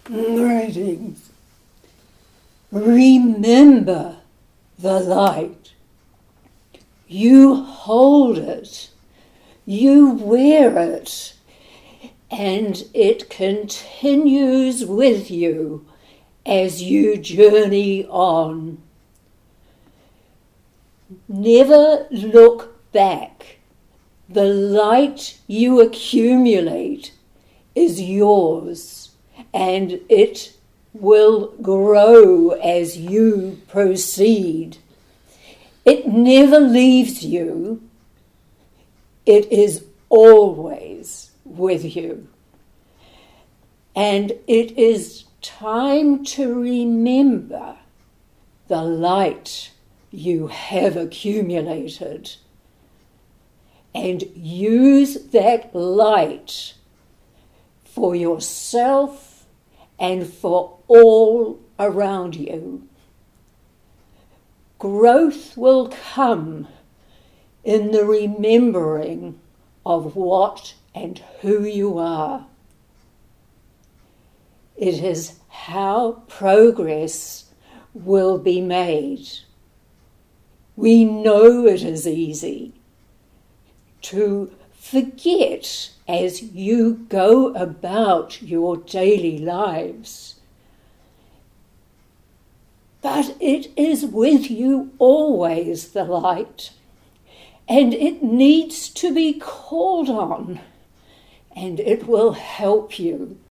Greetings. Remember the light. You hold it. You wear it. And it continues with you as you journey on. Never look back. The light you accumulate is yours, and it will grow as you proceed. It never leaves you. It is always with you. And it is time to remember the light you have accumulated and use that light for yourself and for all around you. Growth will come in the remembering of what and who you are. It is how progress will be made. We know it is easy to forget as you go about your daily lives. But it is with you always, the light, and it needs to be called on, and it will help you